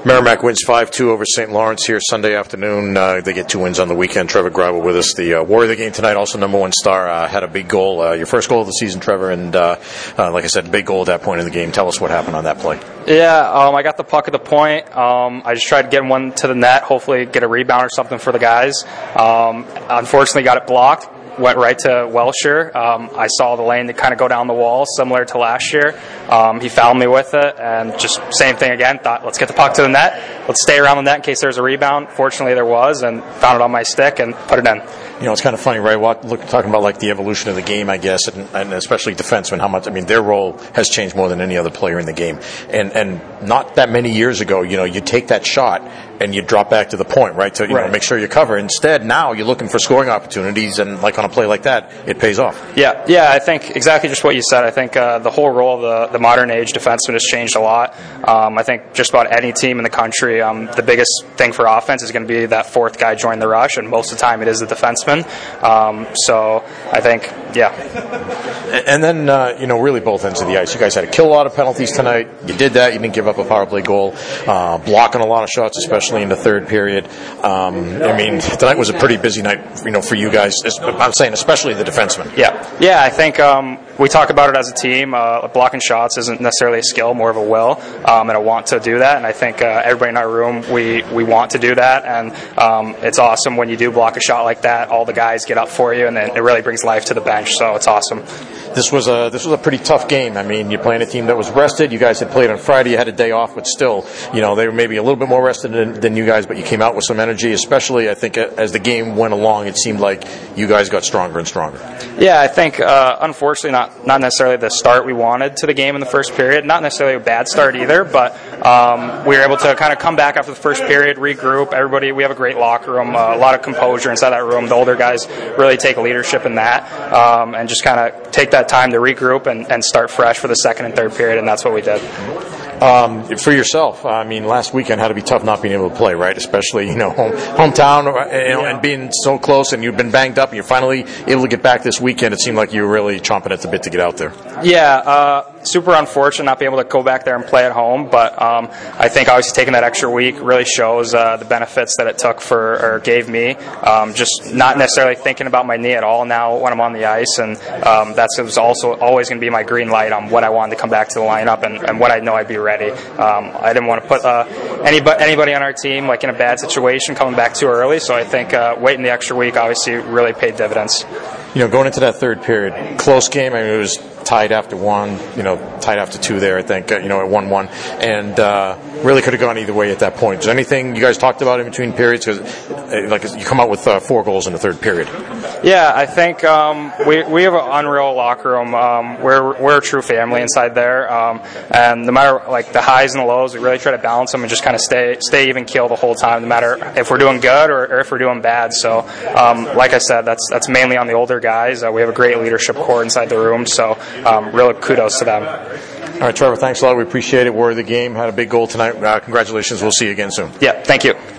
Merrimack wins 5-2 over St. Lawrence here Sunday afternoon. They get 2 wins on the weekend. Trevor Greiber with us, the warrior of the game tonight, also number one star, had a big goal. Your first goal of the season, Trevor, and like I said, big goal at that point in the game. Tell us what happened on that play. Yeah, I got the puck at the point. I just tried to get one to the net, hopefully get a rebound or something for the guys. Unfortunately, got it blocked. Went right to Welsher. I saw the lane that kind of go down the wall, similar to last year. He fouled me with it, and just same thing again. Thought, let's get the puck to the net. Let's stay around the net in case there's a rebound. Fortunately, there was, and found it on my stick and put it in. You know, it's kind of funny, right? Talking about like the evolution of the game, I guess, and especially defensemen. How much? I mean, their role has changed more than any other player in the game. And not that many years ago, you know, you take that shot and you drop back to the point, right? To know, make sure you cover. Instead, now you're looking for scoring opportunities, and like on a play like that, it pays off. Yeah, I think exactly just what you said. I think the whole role of the modern age defenseman has changed a lot. I think just about any team in the country, the biggest thing for offense is going to be that fourth guy join the rush, and most of the time it is the defenseman. So I think, yeah. And then, really both ends of the ice. You guys had to kill a lot of penalties tonight. You did that. You didn't give up a power play goal. Blocking a lot of shots, especially in the third period. Tonight was a pretty busy night, for you guys. I'm saying especially the defensemen. Yeah, I think we talk about it as a team. Blocking shots isn't necessarily a skill, more of a will, and a want to do that. And I think everybody in our room, we want to do that. And it's awesome when you do block a shot like that. All the guys get up for you, and then it really brings life to the bench. So it's awesome. This was a pretty tough game. I mean, you're playing a team that was rested. You guys had played on Friday. You had a day off, but still, they were maybe a little bit more rested than you guys, but you came out with some energy, especially, I think, as the game went along, it seemed like you guys got stronger and stronger. Yeah, I think, unfortunately, not necessarily the start we wanted to the game in the first period. Not necessarily a bad start either, but we were able to kind of come back after the first period, regroup. Everybody, we have a great locker room, a lot of composure inside that room. The older guys really take leadership in that, and just kind of take that time to regroup and start fresh for the second and third period, and that's what we did. For yourself, last weekend had to be tough not being able to play, right? Especially, hometown, and being so close, and you've been banged up, and you're finally able to get back this weekend. It seemed like you were really chomping at the bit to get out there. Yeah, super unfortunate not being able to go back there and play at home, but I think obviously taking that extra week really shows the benefits that it took gave me. Just not necessarily thinking about my knee at all now when I'm on the ice, and it was also always going to be my green light on when I wanted to come back to the lineup and when I know I'd be ready. I didn't want to put anybody on our team in a bad situation coming back too early, so I think waiting the extra week obviously really paid dividends. Going into that third period, close game. It was tied after one, tied after two there, I think, at 1-1, and really could have gone either way at that point. Is there anything you guys talked about in between periods? Because you come out with 4 goals in the third period. Yeah, I think we have an unreal locker room. We're a true family inside there, and no matter the highs and the lows, we really try to balance them and just kind of stay even keel the whole time, no matter if we're doing good or if we're doing bad. So, like I said, that's mainly on the older guys. We have a great leadership core inside the room, so really kudos to them. All right, Trevor, thanks a lot. We appreciate it. We're the game. Had a big goal tonight. Congratulations. We'll see you again soon. Yeah, thank you.